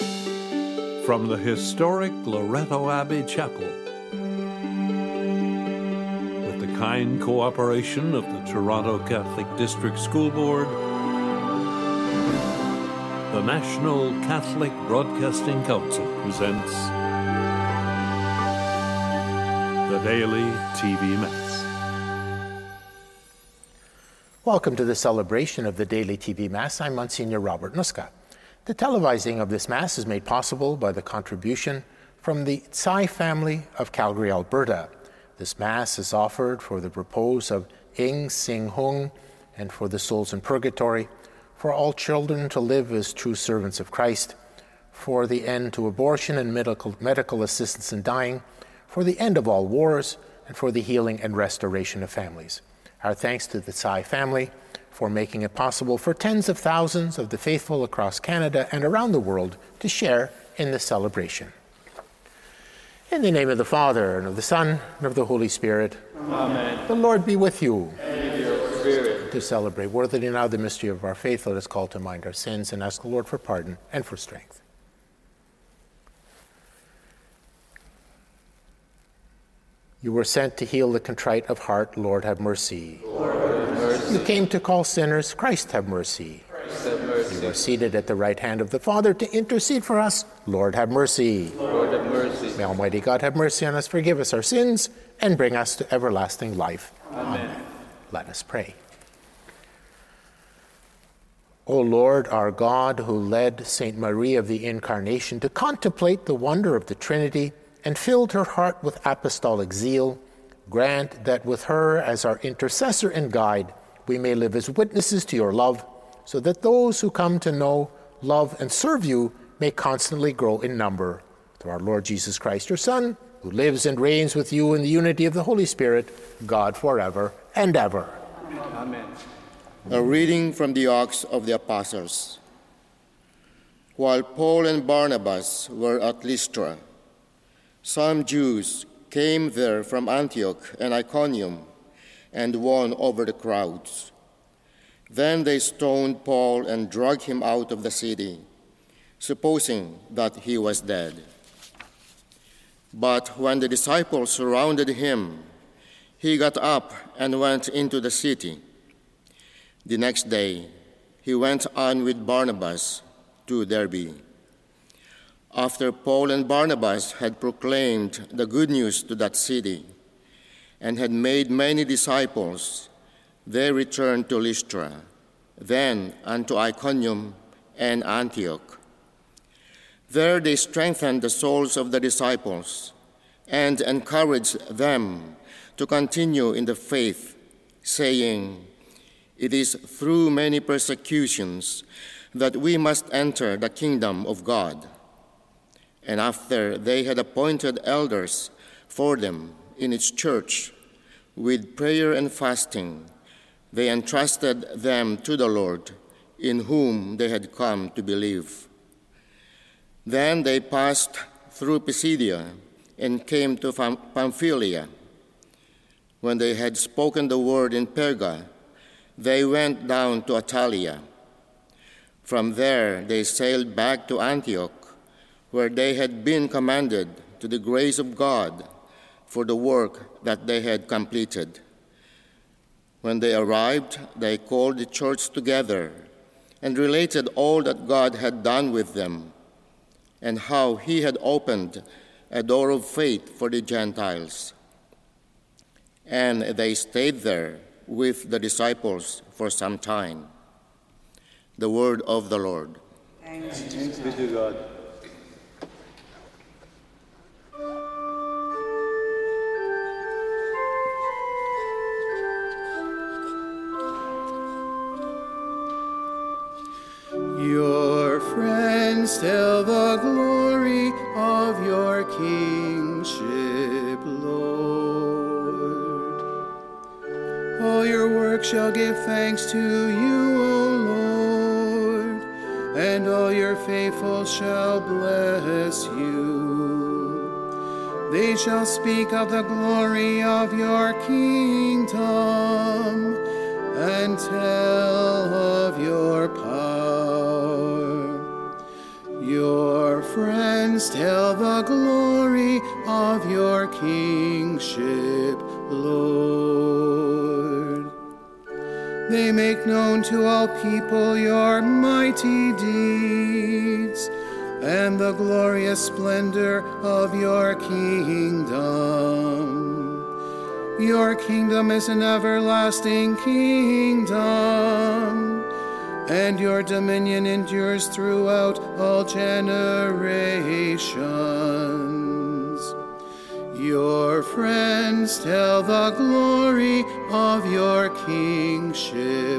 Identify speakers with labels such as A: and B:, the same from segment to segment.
A: From the historic Loretto Abbey Chapel, with the kind cooperation of the Toronto Catholic District School Board, the National Catholic Broadcasting Council presents the Daily TV Mass.
B: Welcome to the celebration of the Daily TV Mass. I'm Monsignor Robert Nuska. The televising of this Mass is made possible by the contribution from the Tsai family of Calgary, Alberta. This Mass is offered for the repose of Ing Sing Hung and for the souls in purgatory, for all children to live as true servants of Christ, for the end to abortion and medical assistance in dying, for the end of all wars, and for the healing and restoration of families. Our thanks to the Tsai family for making it possible for tens of thousands of the faithful across Canada and around the world to share in this celebration. In the name of the Father, and of the Son, and of the Holy Spirit.
C: Amen.
B: The Lord be with you.
C: And with your spirit.
B: To celebrate worthily now the mystery of our faith, let us call to mind our sins and ask the Lord for pardon and for strength. You were sent to heal the contrite of heart. Lord, have mercy.
C: Lord, have mercy.
B: You came to call sinners. Christ, have mercy.
C: Christ, have mercy.
B: You are seated at the right hand of the Father to intercede for us. Lord, have mercy.
C: Lord, have mercy.
B: May Almighty God have mercy on us, forgive us our sins, and bring us to everlasting life.
C: Amen.
B: Let us pray. O Lord, our God, who led Saint Marie of the Incarnation to contemplate the wonder of the Trinity and filled her heart with apostolic zeal, grant that with her as our intercessor and guide, we may live as witnesses to your love, so that those who come to know, love, and serve you may constantly grow in number. Through our Lord Jesus Christ, your Son, who lives and reigns with you in the unity of the Holy Spirit, God forever and ever.
C: Amen.
D: A reading from the Acts of the Apostles. While Paul and Barnabas were at Lystra, some Jews came there from Antioch and Iconium and won over the crowds. Then they stoned Paul and dragged him out of the city, supposing that he was dead. But when the disciples surrounded him, he got up and went into the city. The next day, he went on with Barnabas to Derbe. After Paul and Barnabas had proclaimed the good news to that city and had made many disciples, they returned to Lystra, then unto Iconium and Antioch. There they strengthened the souls of the disciples and encouraged them to continue in the faith, saying, "It is through many persecutions that we must enter the kingdom of God." And after they had appointed elders for them in its church, with prayer and fasting, they entrusted them to the Lord, in whom they had come to believe. Then they passed through Pisidia and came to Pamphylia. When they had spoken the word in Perga, they went down to Attalia. From there they sailed back to Antioch, where they had been commended to the grace of God for the work that they had completed. When they arrived, they called the church together and related all that God had done with them and how he had opened a door of faith for the Gentiles. And they stayed there with the disciples for some time. The word of the Lord.
C: Thanks be to God.
E: Your friends tell the glory of your kingship, Lord. All your work shall give thanks to you, O Lord, and all your faithful shall bless you. They shall speak of the glory of your kingdom and tell of your power. Your friends tell the glory of your kingship, Lord. They make known to all people your mighty deeds and the glorious splendor of your kingdom. Your kingdom is an everlasting kingdom, and your dominion endures throughout all generations. Your friends tell the glory of your kingship,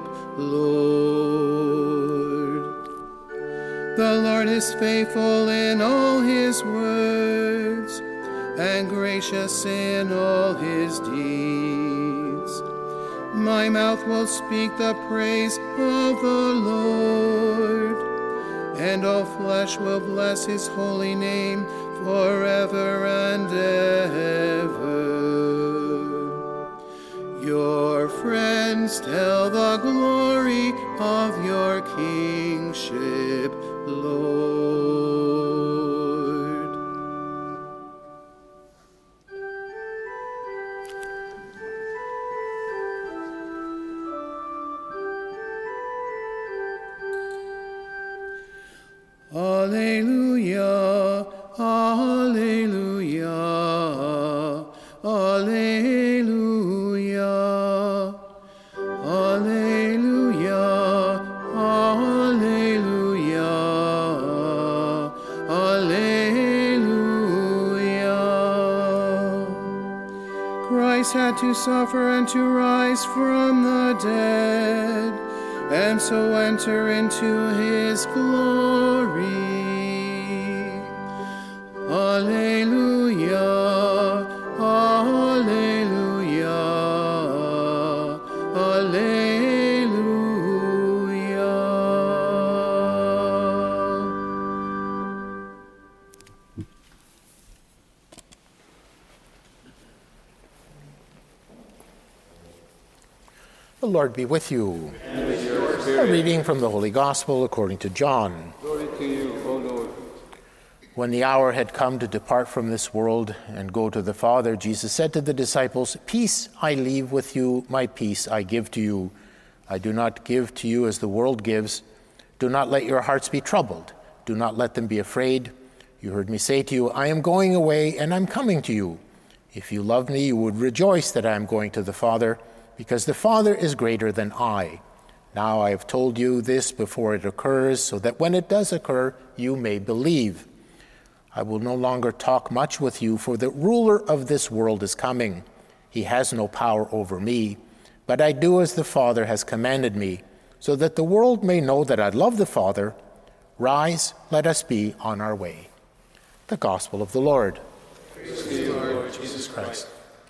E: Lord. The Lord is faithful in all his words and gracious in all his deeds. My mouth will speak the praise of the Lord, and all flesh will bless his holy name forever and ever. Your friends tell the glory of your kingship, Lord. Alleluia, alleluia, alleluia, alleluia, alleluia, alleluia. Christ had to suffer and to rise from the dead, and so enter into his glory. Alleluia, alleluia, alleluia.
B: The Lord be with you. A reading from the Holy Gospel according to John.
C: Glory to you, O Lord.
B: When the hour had come to depart from this world and go to the Father, Jesus said to the disciples, "Peace I leave with you, my peace I give to you. I do not give to you as the world gives. Do not let your hearts be troubled. Do not let them be afraid. You heard me say to you, I am going away and I'm coming to you. If you loved me, you would rejoice that I am going to the Father, because the Father is greater than I. Now I have told you this before it occurs, so that when it does occur, you may believe. I will no longer talk much with you, for the ruler of this world is coming. He has no power over me, but I do as the Father has commanded me, so that the world may know that I love the Father. Rise, let us be on our way." The Gospel of the Lord.
C: Praise to you, Lord Jesus Christ.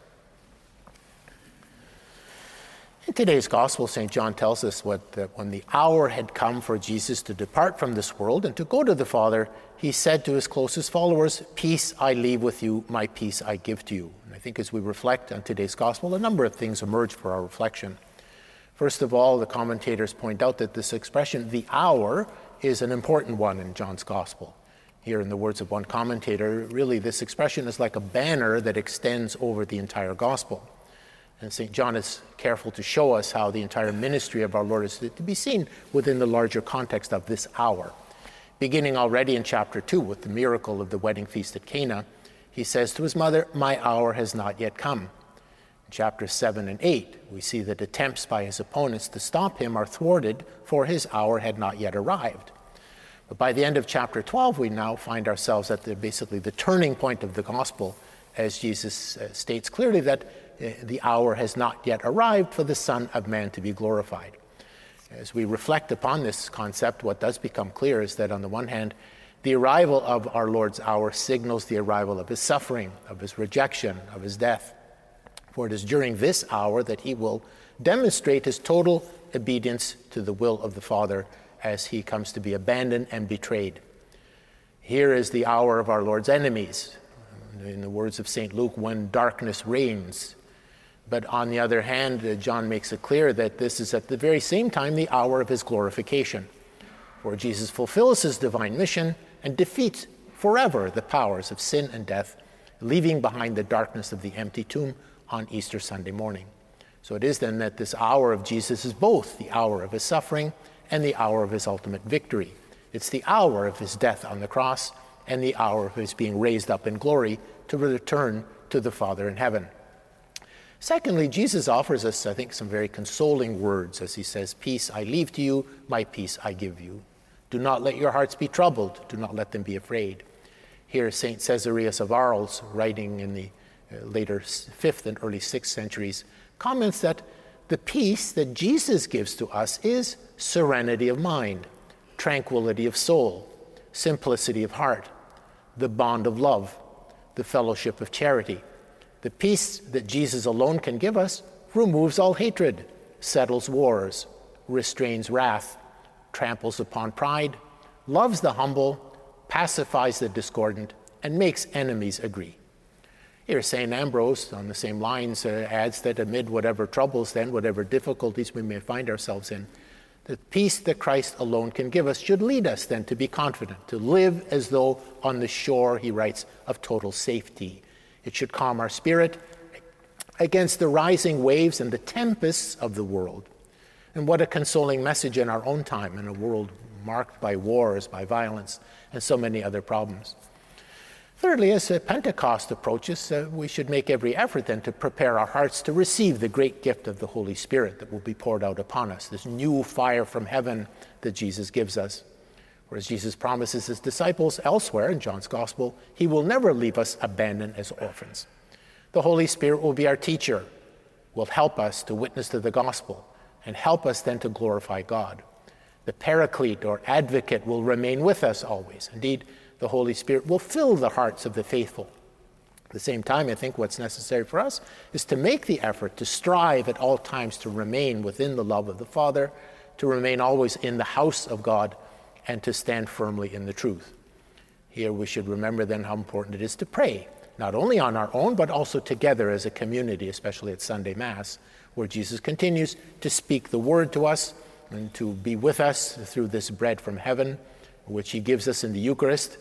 B: In today's Gospel, St. John tells us that when the hour had come for Jesus to depart from this world and to go to the Father, he said to his closest followers, "Peace I leave with you, my peace I give to you." And I think as we reflect on today's Gospel, a number of things emerge for our reflection. First of all, the commentators point out that this expression, the hour, is an important one in John's Gospel. Here, in the words of one commentator, really this expression is like a banner that extends over the entire Gospel. And St. John is careful to show us how the entire ministry of our Lord is to be seen within the larger context of this hour. Beginning already in chapter 2 with the miracle of the wedding feast at Cana, he says to his mother, "My hour has not yet come." In chapters 7 and 8, we see that attempts by his opponents to stop him are thwarted, for his hour had not yet arrived. But by the end of chapter 12, we now find ourselves at basically the turning point of the gospel, as Jesus states clearly that the hour has not yet arrived for the Son of Man to be glorified. As we reflect upon this concept, what does become clear is that on the one hand, the arrival of our Lord's hour signals the arrival of his suffering, of his rejection, of his death. For it is during this hour that he will demonstrate his total obedience to the will of the Father as he comes to be abandoned and betrayed. Here is the hour of our Lord's enemies. In the words of St. Luke, when darkness reigns. But on the other hand, John makes it clear that this is at the very same time the hour of his glorification, where Jesus fulfills his divine mission and defeats forever the powers of sin and death, leaving behind the darkness of the empty tomb on Easter Sunday morning. So it is then that this hour of Jesus is both the hour of his suffering and the hour of his ultimate victory. It's the hour of his death on the cross and the hour of his being raised up in glory to return to the Father in heaven. Secondly, Jesus offers us, I think, some very consoling words as he says, "Peace I leave to you, my peace I give you. Do not let your hearts be troubled, do not let them be afraid." Here, St. Caesarius of Arles, writing in the later 5th and early 6th centuries, comments that the peace that Jesus gives to us is serenity of mind, tranquility of soul, simplicity of heart, the bond of love, the fellowship of charity. The peace that Jesus alone can give us removes all hatred, settles wars, restrains wrath, tramples upon pride, loves the humble, pacifies the discordant, and makes enemies agree. Here, St. Ambrose, on the same lines, adds that amid whatever troubles, then, whatever difficulties we may find ourselves in, the peace that Christ alone can give us should lead us then to be confident, to live as though on the shore, he writes, of total safety. It should calm our spirit against the rising waves and the tempests of the world. And what a consoling message in our own time, in a world marked by wars, by violence, and so many other problems. Thirdly, as Pentecost approaches, we should make every effort then to prepare our hearts to receive the great gift of the Holy Spirit that will be poured out upon us, this new fire from heaven that Jesus gives us. Whereas Jesus promises his disciples elsewhere in John's Gospel, he will never leave us abandoned as orphans. The Holy Spirit will be our teacher, will help us to witness to the gospel, and help us then to glorify God. The Paraclete or Advocate will remain with us always. Indeed, the Holy Spirit will fill the hearts of the faithful. At the same time, I think what's necessary for us is to make the effort to strive at all times to remain within the love of the Father, to remain always in the house of God, and to stand firmly in the truth. Here we should remember then how important it is to pray, not only on our own, but also together as a community, especially at Sunday Mass, where Jesus continues to speak the word to us and to be with us through this bread from heaven, which he gives us in the Eucharist.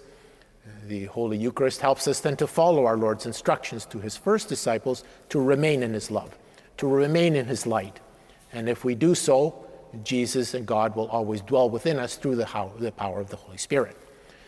B: The Holy Eucharist helps us then to follow our Lord's instructions to his first disciples to remain in his love, to remain in his light. And if we do so, Jesus and God will always dwell within us through the power of the Holy Spirit.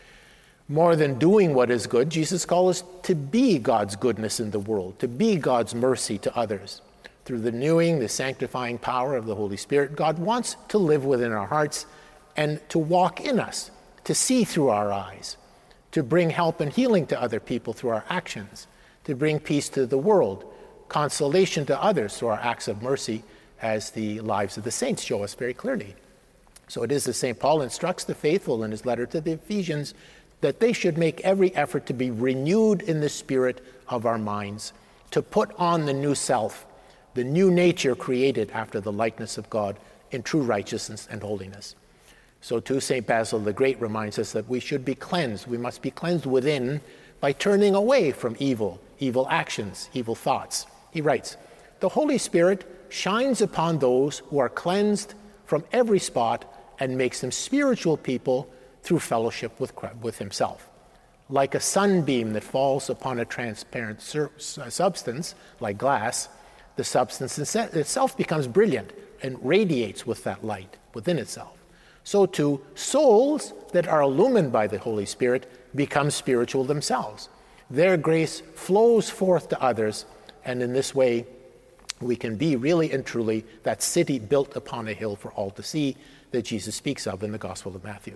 B: More than doing what is good, Jesus calls us to be God's goodness in the world, to be God's mercy to others. Through the renewing, the sanctifying power of the Holy Spirit, God wants to live within our hearts and to walk in us, to see through our eyes, to bring help and healing to other people through our actions, to bring peace to the world, consolation to others through our acts of mercy, as the lives of the saints show us very clearly. So it is as St. Paul instructs the faithful in his letter to the Ephesians that they should make every effort to be renewed in the spirit of our minds, to put on the new self, the new nature created after the likeness of God in true righteousness and holiness. So too, St. Basil the Great reminds us that we should be cleansed. We must be cleansed within by turning away from evil actions, evil thoughts. He writes, "The Holy Spirit shines upon those who are cleansed from every spot and makes them spiritual people through fellowship with himself. Like a sunbeam that falls upon a transparent substance, like glass, the substance itself becomes brilliant and radiates with that light within itself. So too, souls that are illumined by the Holy Spirit become spiritual themselves. Their grace flows forth to others, and in this way, we can be really and truly that city built upon a hill for all to see that Jesus speaks of in the Gospel of Matthew.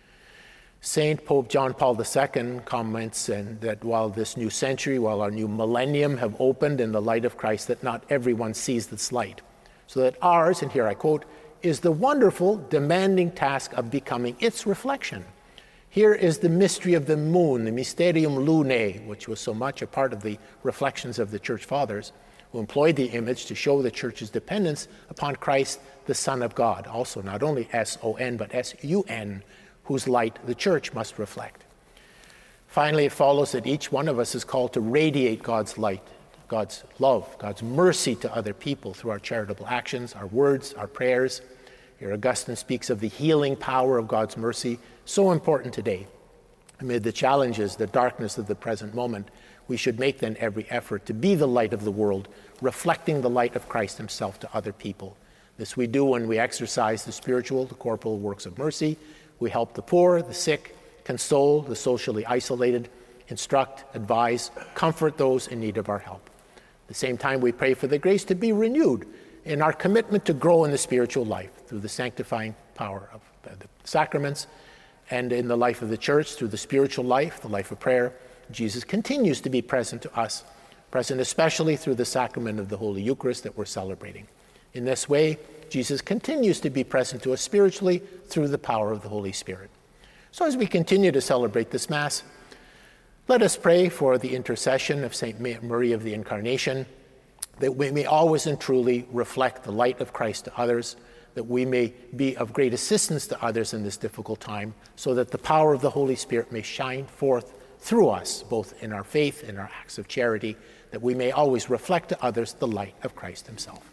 B: St. Pope John Paul II comments that while this new century, while our new millennium have opened in the light of Christ, that not everyone sees this light. So that ours, and here I quote, is the wonderful, demanding task of becoming its reflection. Here is the mystery of the moon, the Mysterium Lunae, which was so much a part of the reflections of the Church Fathers, who employed the image to show the Church's dependence upon Christ, the Son of God, also not only S-O-N, but S-U-N, whose light the Church must reflect. Finally, it follows that each one of us is called to radiate God's light, God's love, God's mercy to other people through our charitable actions, our words, our prayers. Here Augustine speaks of the healing power of God's mercy, so important today. Amid the challenges, the darkness of the present moment, we should make then every effort to be the light of the world, reflecting the light of Christ himself to other people. This we do when we exercise the spiritual, the corporal works of mercy. We help the poor, the sick, console the socially isolated, instruct, advise, comfort those in need of our help. At the same time, we pray for the grace to be renewed in our commitment to grow in the spiritual life through the sanctifying power of the sacraments, and in the life of the church through the spiritual life, the life of prayer. Jesus continues to be present to us, present especially through the sacrament of the Holy Eucharist that we're celebrating. In this way, Jesus continues to be present to us spiritually through the power of the Holy Spirit. So as we continue to celebrate this Mass, let us pray for the intercession of St. Marie of the Incarnation, that we may always and truly reflect the light of Christ to others, that we may be of great assistance to others in this difficult time, so that the power of the Holy Spirit may shine forth through us, both in our faith and our acts of charity, that we may always reflect to others the light of Christ himself.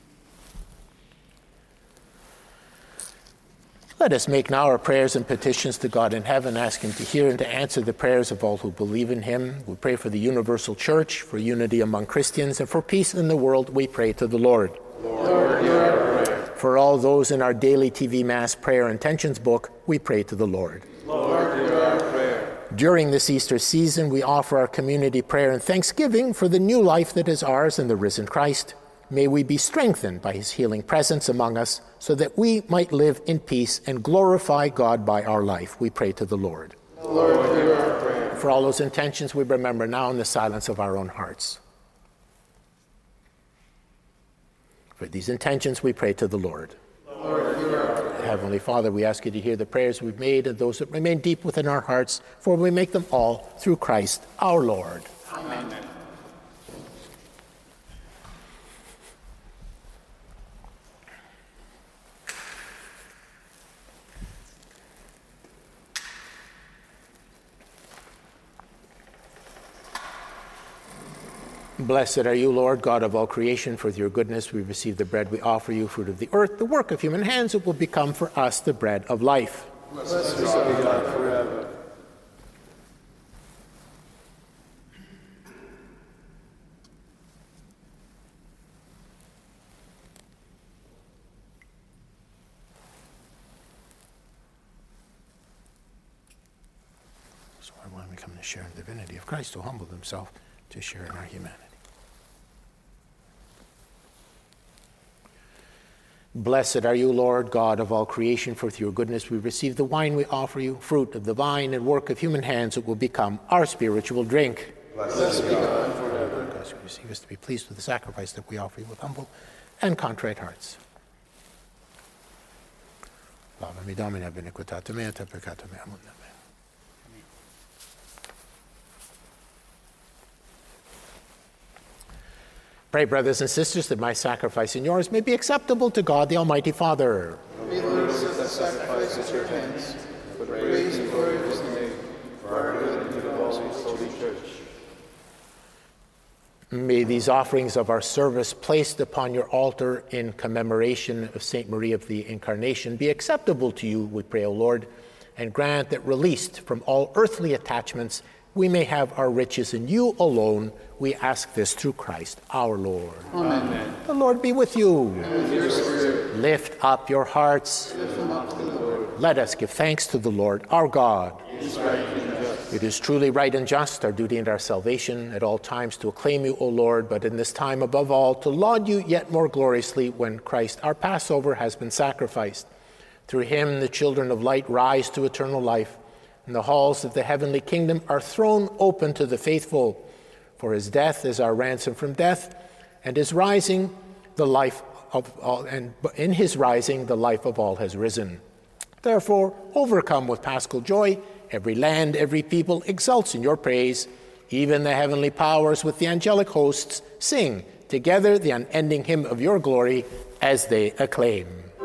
B: Let us make now our prayers and petitions to God in heaven, ask him to hear and to answer the prayers of all who believe in him. We pray for the universal church, for unity among Christians, and for peace in the world. We pray to the Lord.
C: Lord, hear our prayer.
B: For all those in our daily TV Mass prayer intentions book, we pray to the Lord.
C: Lord, hear our prayer.
B: During this Easter season, we offer our community prayer and thanksgiving for the new life that is ours in the risen Christ. May we be strengthened by his healing presence among us, so that we might live in peace and glorify God by our life. We pray to the Lord.
C: Lord, hear our prayer.
B: For all those intentions, we remember now in the silence of our own hearts. For these intentions, we pray to the Lord.
C: Lord, hear our prayer.
B: Heavenly Father, we ask you to hear the prayers we've made and those that remain deep within our hearts, for we make them all through Christ our Lord.
C: Amen.
B: Blessed are you, Lord, God of all creation. For your goodness we receive the bread we offer you, fruit of the earth, the work of human hands. It will become for us the bread of life.
C: Blessed be God forever.
B: So when we come to share in the divinity of Christ, who humbled himself to share in our humanity. Blessed are you, Lord, God of all creation, for through your goodness we receive the wine we offer you, fruit of the vine and work of human hands. It will become our spiritual drink.
C: Blessed be God forever.
B: God, receive us to be pleased with the sacrifice that we offer you with humble and contrite hearts. Lava mi Domine ab iniquitatem mea, te peccatum meam. Amen. Pray, brothers and sisters, that my sacrifice and yours may be acceptable to God, the Almighty Father.
C: May the Lord accept the sacrifice at your hands, for the praise and glory of his name, for our good and good of all his holy church.
B: May these offerings of our service placed upon your altar in commemoration of St. Marie of the Incarnation be acceptable to you, we pray, O Lord, and grant that, released from all earthly attachments, we may have our riches in you alone. We ask this through Christ our Lord.
C: Amen.
B: The Lord be with you.
C: And with your spirit,
B: Lift up your hearts.
C: lift them up to the Lord.
B: Let us give thanks to the Lord our God.
C: It is right and just.
B: It is truly right and just, our duty and our salvation, at all times to acclaim you, O Lord, but in this time above all to laud you yet more gloriously when Christ our Passover has been sacrificed. Through him the children of light rise to eternal life, and the halls of the heavenly kingdom are thrown open to the faithful. For his death is our ransom from death, and his rising the life of all, and in his rising the life of all has risen. Therefore, overcome with paschal joy, every land, every people exults in your praise. Even the heavenly powers with the angelic hosts sing together the unending hymn of your glory as they acclaim.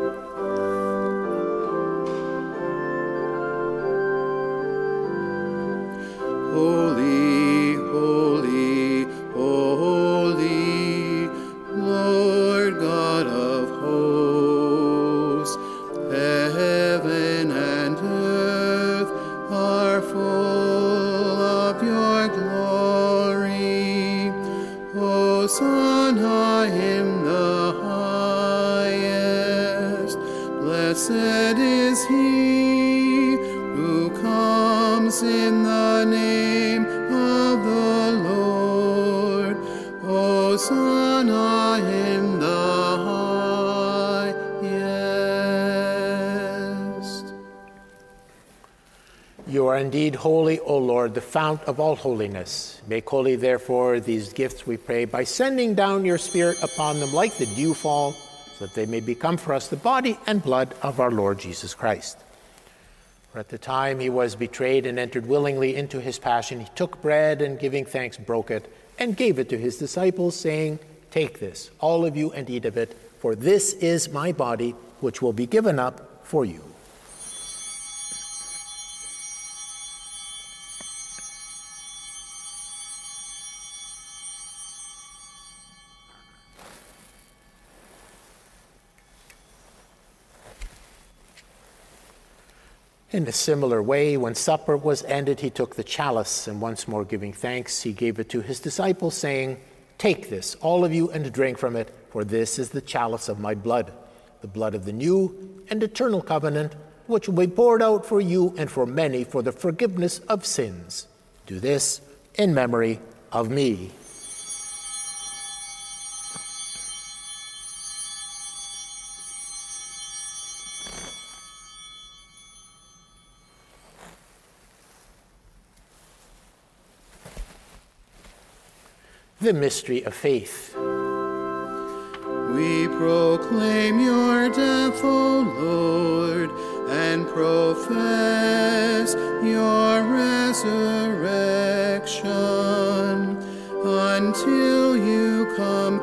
E: Holy, holy, holy, Lord God of hosts, heaven and earth are full Hosanna in the highest. Blessed is he who comes in the name of the Lord. Hosanna in the highest.
B: You are indeed holy, O Lord, the fount of all holiness. Make holy, therefore, these gifts, we pray, by sending down your Spirit upon them like the dewfall, so that they may become for us the body and blood of our Lord Jesus Christ. For at the time he was betrayed and entered willingly into his passion, he took bread and, giving thanks, broke it and gave it to his disciples, saying, "Take this, all of you, and eat of it, for this is my body, which will be given up for you." In a similar way, when supper was ended, he took the chalice, and once more giving thanks, he gave it to his disciples, saying, "Take this, all of you, and drink from it, for this is the chalice of my blood, the blood of the new and eternal covenant, which will be poured out for you and for many for the forgiveness of sins. Do this in memory of me." The mystery of faith.
E: We proclaim your death, O Lord, and profess your resurrection until you come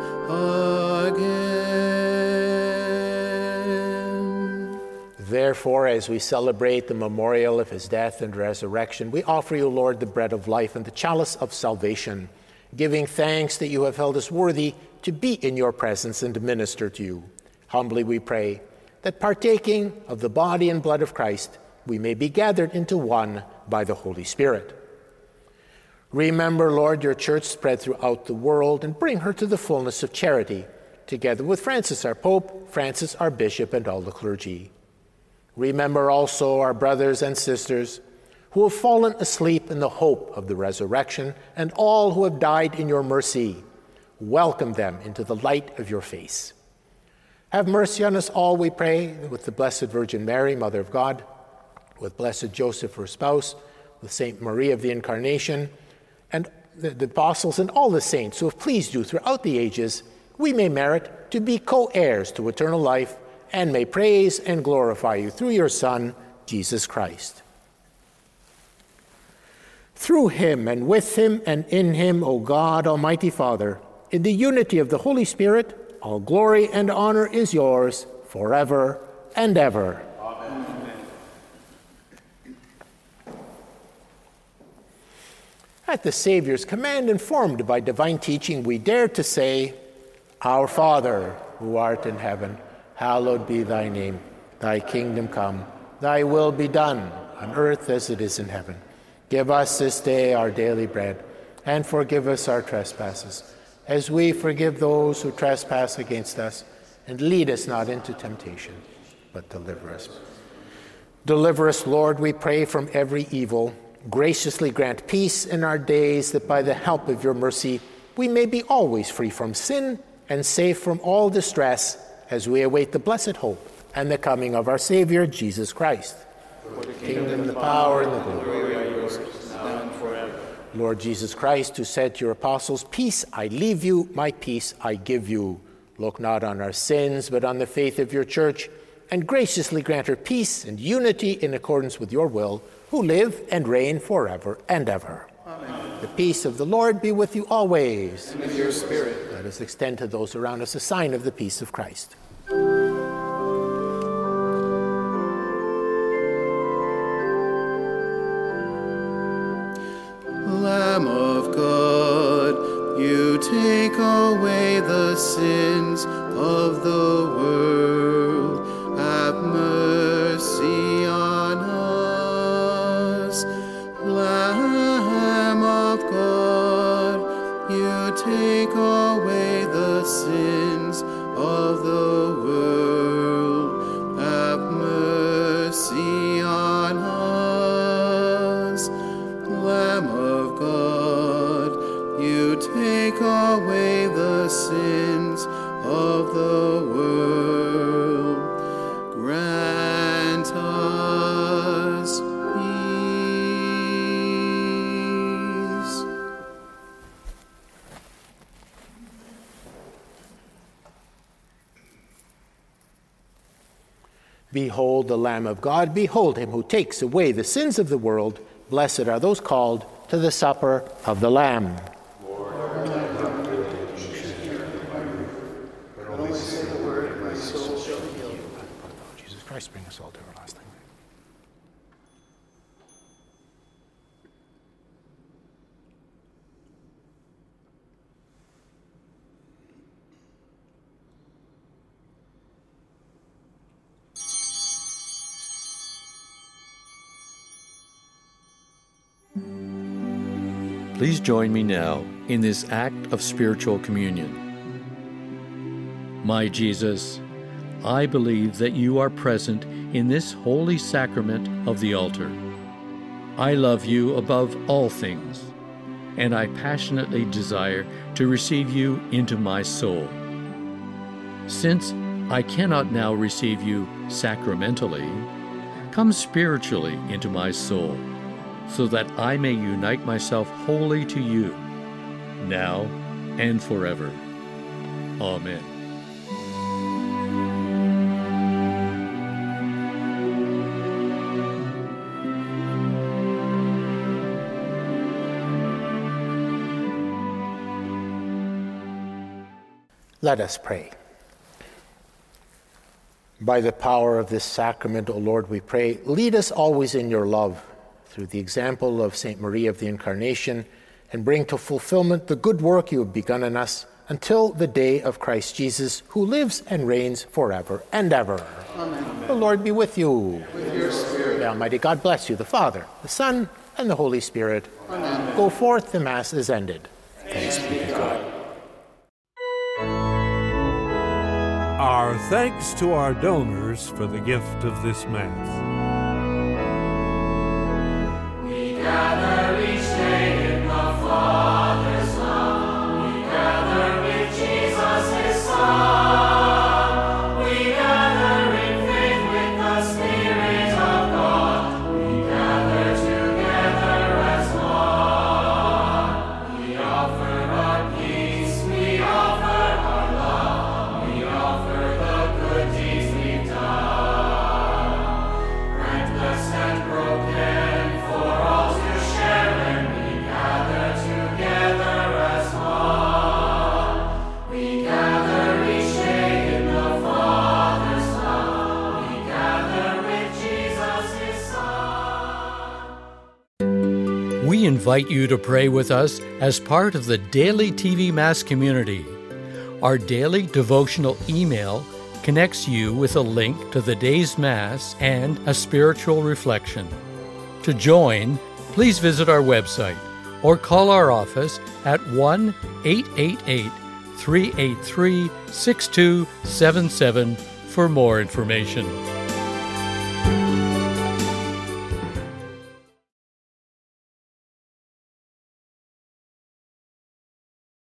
E: again.
B: Therefore, as we celebrate the memorial of his death and resurrection, we offer you, Lord, the bread of life and the chalice of salvation, giving thanks that you have held us worthy to be in your presence and to minister to you. Humbly we pray that, partaking of the body and blood of Christ, we may be gathered into one by the Holy Spirit. Remember, Lord, your church spread throughout the world, and bring her to the fullness of charity, together with Francis our Pope, Francis our Bishop, and all the clergy. Remember also our brothers and sisters who have fallen asleep in the hope of the resurrection, and all who have died in your mercy. Welcome them into the light of your face. Have mercy on us all, we pray, with the Blessed Virgin Mary, Mother of God, with Blessed Joseph, her spouse, with Saint Maria of the Incarnation, and the apostles and all the saints who have pleased you throughout the ages, we may merit to be co-heirs to eternal life, and may praise and glorify you through your Son, Jesus Christ. Through him, and with him, and in him, O God, Almighty Father, in the unity of the Holy Spirit, all glory and honor is yours forever and ever.
C: Amen.
B: At the Savior's command, informed by divine teaching, we dare to say, "Our Father, who art in heaven, hallowed be thy name. Thy kingdom come, thy will be done, on earth as it is in heaven. Give us this day our daily bread, and forgive us our trespasses, as we forgive those who trespass against us. And lead us not into temptation, but deliver us. Deliver us, Lord, we pray, from every evil. Graciously grant peace in our days, that by the help of your mercy we may be always free from sin and safe from all distress, as we await the blessed hope and the coming of our Savior, Jesus Christ. For the kingdom, the power, and the glory are yours, now and forever. Lord Jesus Christ, who said to your apostles, "Peace I leave you, my peace I give you," look not on our sins, but on the faith of your church, and graciously grant her peace and unity in accordance with your will, who live and reign forever and ever. Amen. The peace of the Lord be with you always.
C: And with your spirit.
B: Let us extend to those around us a sign of the peace of Christ.
E: Lamb of God, you take away the sins of the world. Have mercy on us. Lamb of God, you take away the sins of the world, have mercy on us. Lamb of God, you take away the sins of the world. Grant us peace.
B: Behold the Lamb of God, behold him who takes away the sins of the world. Blessed are those called to the supper of the Lamb. Jesus Christ, bring us all to everlasting life.
A: Please join me now in this act of spiritual communion. My Jesus, I believe that you are present in this holy sacrament of the altar. I love you above all things, and I passionately desire to receive you into my soul. Since I cannot now receive you sacramentally, come spiritually into my soul, so that I may unite myself wholly to you, now and forever. Amen.
B: Let us pray. By the power of this sacrament, O Lord, we pray, lead us always in your love through the example of St. Maria of the Incarnation, and bring to fulfillment the good work you have begun in us until the day of Christ Jesus, who lives and reigns forever and ever.
C: Amen.
B: The Lord be with you.
C: With your spirit.
B: May Almighty God bless you, the Father, the Son, and the Holy Spirit.
C: Amen.
B: Go forth, the Mass is ended. Thanks be to God.
A: Our thanks to our donors for the gift of this Mass.
F: Gather each day in the Father's love. We gather with Jesus, his Son. We gather in faith with the Spirit of God. We gather together as one. We offer our peace, we offer our love, we offer the good deeds we've done. Grant blessed and broken for all to share when we gather together as one. We gather each day in the Father's love. We gather with Jesus, his Son.
G: We invite you to pray with us as part of the Daily TV Mass community. Our daily devotional email connects you with a link to the day's Mass and a spiritual reflection. To join, please visit our website or call our office at 1-888-383-6277 for more information.